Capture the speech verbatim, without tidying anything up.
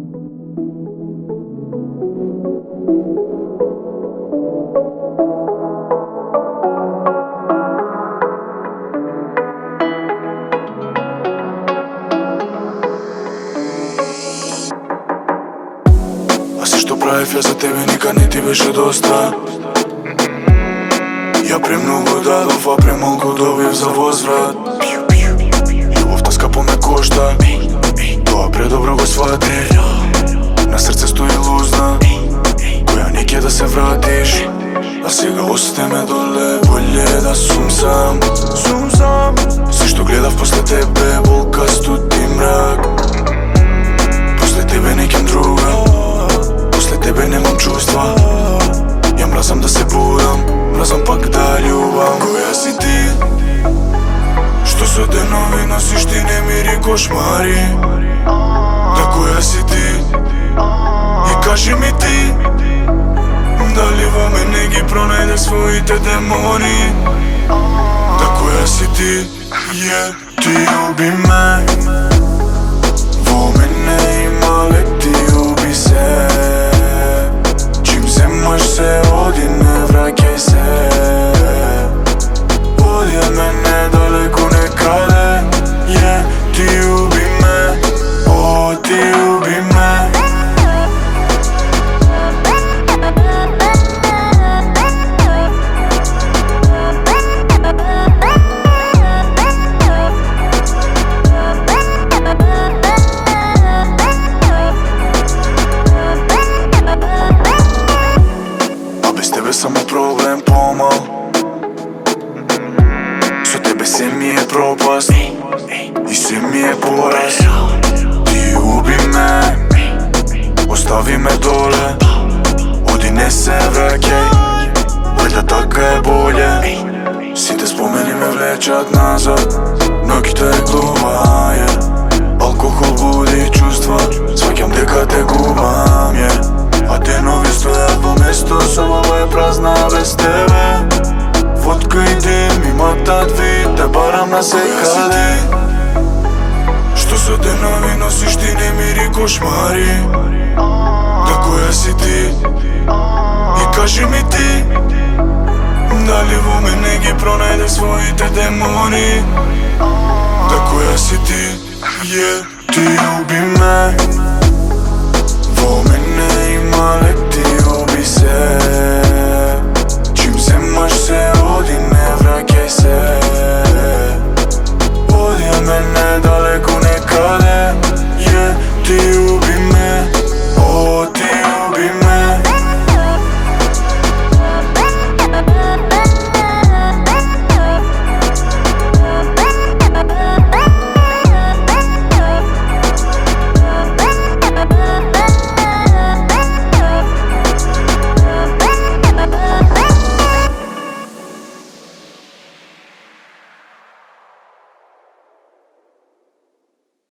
А се што правев ја за тебе никад не ти беше доста. Ја премногу дадов, а премалку добив за возврат. Љубовта скапо ме кошта, тоа предобро го свати. На срце стои лузна, која не ќе да се вратиш. А сега остави ме доле, боле да сум сам. Сум сам. Се што гледав после тебе, болка, студ и мрак. После тебе некем друга, после тебе немам чувства. Ја мразам да се будам, мразам пак да љубам. Која си ти? Што со денови носиш ти немири кошмари? Да која си ти? И кажи ми ти, дали во мене ги пронајдеш своите демони? Да која си ти? Yeah. Ти уби ме, во мене има лек, ти уби се. Чим земаш се, оди, не враќај се. Оди од мене далеко некаде. Yeah. Ти уби ме, о, ти уби ме. Само проблем помал. Со тебе се ми е пропаст и се ми е пораз. Ти уби ме, остави ме доле. Оди, не се враќај, вајда така е боле. Сите спомени ме влечат назад, ноќта е глува, yeah. Алкохол буди чувства, сваќам дека те губам, yeah. А денови стојат во место, собава е празна без тебе. Водка и дим иматат вид, те барам на секаде. Што со денови носиш ти немири кошмари? Да која си ти? И кажи ми ти, дали во мене ги пронајдеш своите демони? Да која си ти? Yeah. Ти уби ме,